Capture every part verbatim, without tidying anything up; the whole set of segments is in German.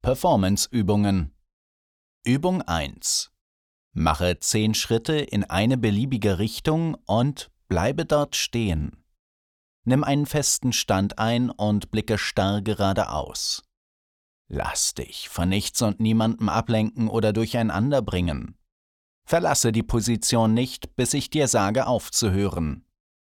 Performance-Übungen. Übung eins. Mache zehn Schritte in eine beliebige Richtung und bleibe dort stehen. Nimm einen festen Stand ein und blicke starr geradeaus. Lass dich von nichts und niemandem ablenken oder durcheinander bringen. Verlasse die Position nicht, bis ich dir sage, aufzuhören.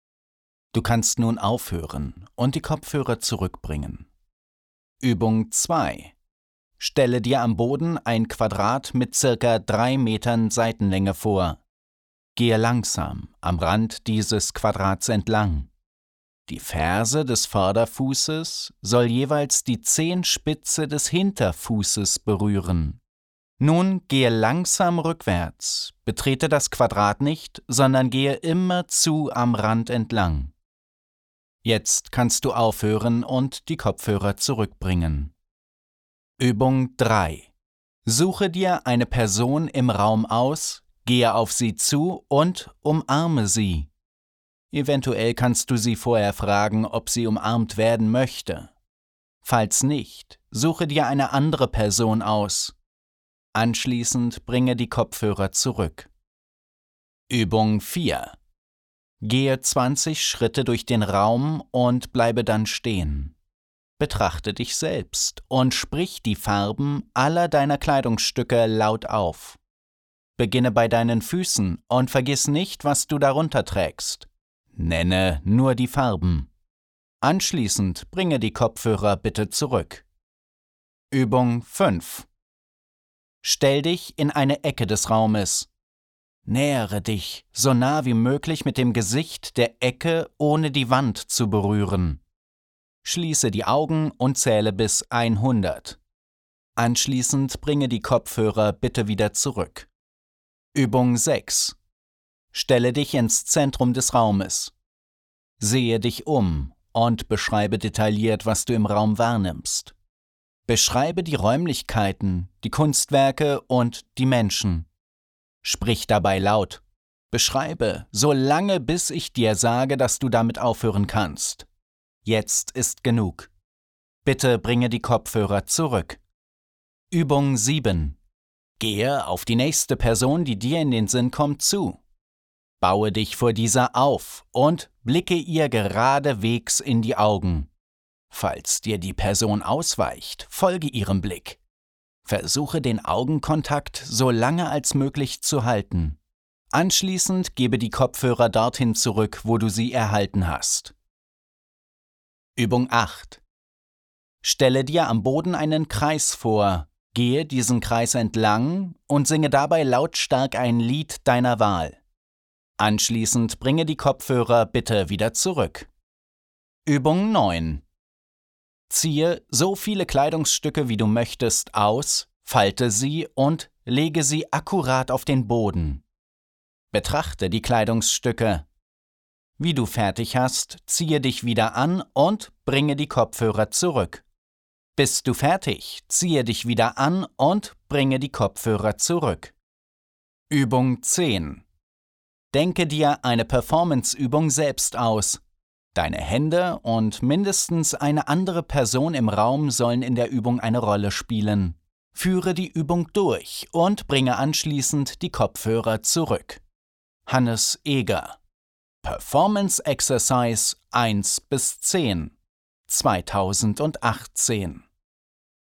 Du kannst nun aufhören und die Kopfhörer zurückbringen. Übung zwei. Stelle dir am Boden ein Quadrat mit circa drei Metern Seitenlänge vor. Gehe langsam am Rand dieses Quadrats entlang. Die Ferse des Vorderfußes soll jeweils die Zehenspitze des Hinterfußes berühren. Nun gehe langsam rückwärts, betrete das Quadrat nicht, sondern gehe immerzu am Rand entlang. Jetzt kannst du aufhören und die Kopfhörer zurückbringen. Übung drei. Suche dir eine Person im Raum aus, gehe auf sie zu und umarme sie. Eventuell kannst du sie vorher fragen, ob sie umarmt werden möchte. Falls nicht, suche dir eine andere Person aus. Anschließend bringe die Kopfhörer zurück. Übung vier. Gehe zwanzig Schritte durch den Raum und bleibe dann stehen. Betrachte dich selbst und sprich die Farben aller deiner Kleidungsstücke laut auf. Beginne bei deinen Füßen und vergiss nicht, was du darunter trägst. Nenne nur die Farben. Anschließend bringe die Kopfhörer bitte zurück. Übung fünf. Stell dich in eine Ecke des Raumes. Nähere dich so nah wie möglich mit dem Gesicht der Ecke, ohne die Wand zu berühren. Schließe die Augen und zähle bis hundert. Anschließend bringe die Kopfhörer bitte wieder zurück. Übung sechs. Stelle dich ins Zentrum des Raumes. Sehe dich um und beschreibe detailliert, was du im Raum wahrnimmst. Beschreibe die Räumlichkeiten, die Kunstwerke und die Menschen. Sprich dabei laut. Beschreibe, so lange bis ich dir sage, dass du damit aufhören kannst. Jetzt ist genug. Bitte bringe die Kopfhörer zurück. Übung sieben. Gehe auf die nächste Person, die dir in den Sinn kommt, zu. Baue dich vor dieser auf und blicke ihr geradewegs in die Augen. Falls dir die Person ausweicht, folge ihrem Blick. Versuche den Augenkontakt so lange als möglich zu halten. Anschließend gebe die Kopfhörer dorthin zurück, wo du sie erhalten hast. Übung acht. Stelle dir am Boden einen Kreis vor, gehe diesen Kreis entlang und singe dabei lautstark ein Lied deiner Wahl. Anschließend bringe die Kopfhörer bitte wieder zurück. Übung neun. Ziehe so viele Kleidungsstücke, wie du möchtest, aus, falte sie und lege sie akkurat auf den Boden. Betrachte die Kleidungsstücke. Wie du fertig hast, ziehe dich wieder an und bringe die Kopfhörer zurück. Bist du fertig, ziehe dich wieder an und bringe die Kopfhörer zurück. Übung zehn. Denke dir eine Performance-Übung selbst aus. Deine Hände und mindestens eine andere Person im Raum sollen in der Übung eine Rolle spielen. Führe die Übung durch und bringe anschließend die Kopfhörer zurück. Hannes Eger. Performance Exercise eins bis zehn zweitausendachtzehn